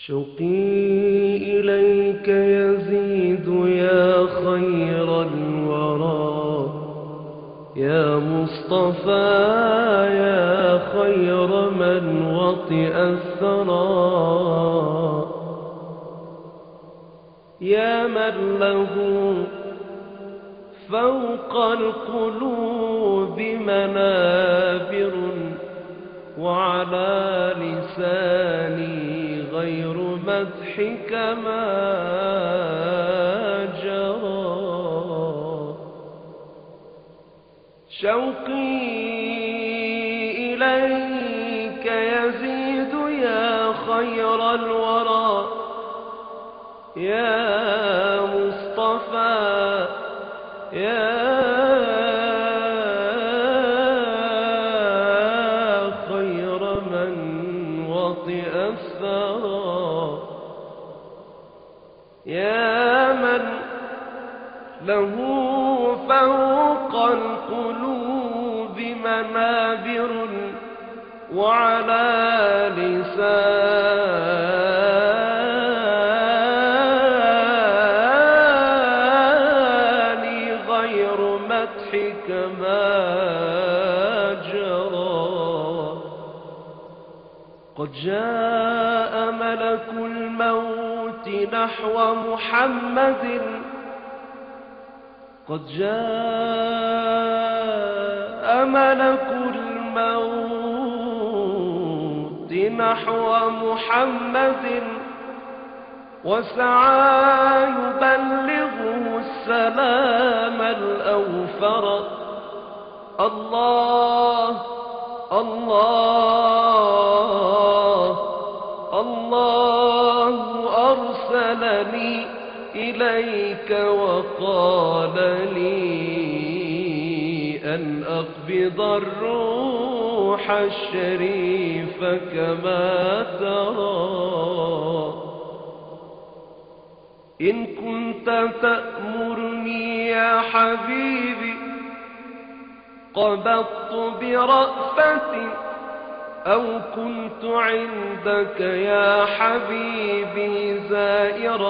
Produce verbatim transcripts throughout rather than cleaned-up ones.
شوقي إليك يزيد يا خير الورى، يا مصطفى يا خير من وطئ الثرى، يا من له فوق القلوب منابر، وعلى لساني غير مدحك ما جرى. شوقي إليك يزيد يا خير الورى، يا مصطفى يا خير من وطئ الثرى، يا من له فوق القلوب منابر، وعلى لساني غير مدحك ما جرى. قد جاء ملك الموت نحو محمد، قد جاء ملك الموت نحو محمد، وسعى يبلغه السلام الأوفر. الله الله الله أرسلني إليك وقال لي أن أقبض الروح الشريف كما ترى. إن كنت تأمرني يا حبيبي قبضت برأفتي، أو كنت عندك يا حبيبي زائرا.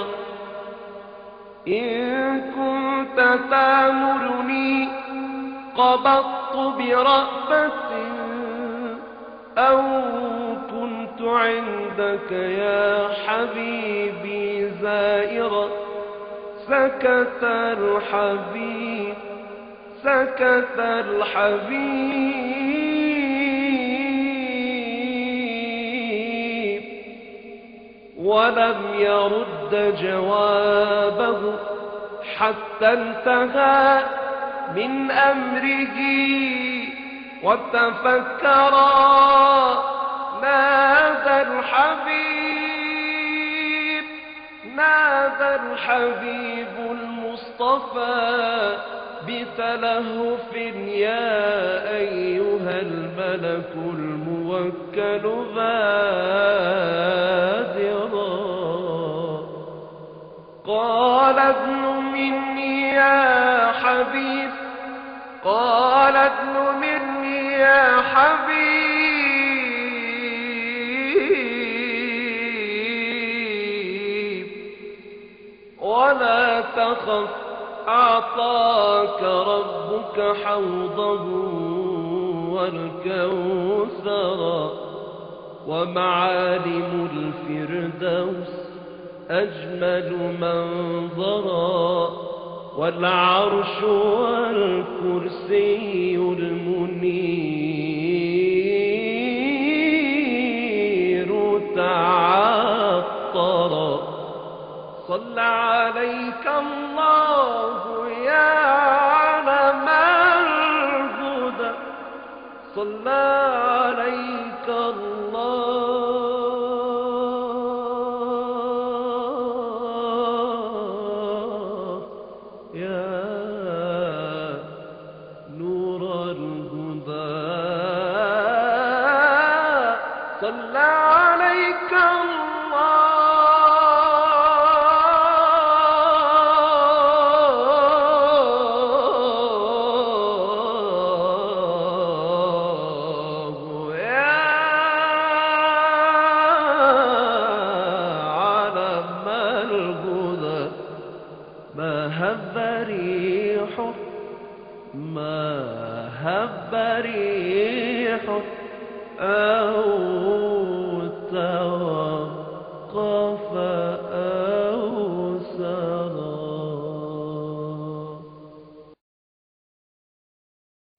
إن كنت تأمرني قبضت برأفتي، أو كنت عندك يا حبيبي زائرا. سكت الحبيب سكت الحبيب ولم يرد جوابه حتى انتهى من أمره وتفكرا. نادى الحبيب نادى الحبيب المصطفى بتلهف: يا أيها الملك الموكل بادرا. قال ابن مني يا حبيب قال ابن مني يا حبيب ولا تخف، أعطاك ربك حوضه والكوثر، ومعالم الفردوس أجمل منظرا، والعرش والكرسي المنير تعطرا. صلى عليك الله يا علم الهدى، صلى عليك الله يا نور الهدى، صلى عليك الله يا هب ريح ما هب ريح أو توقف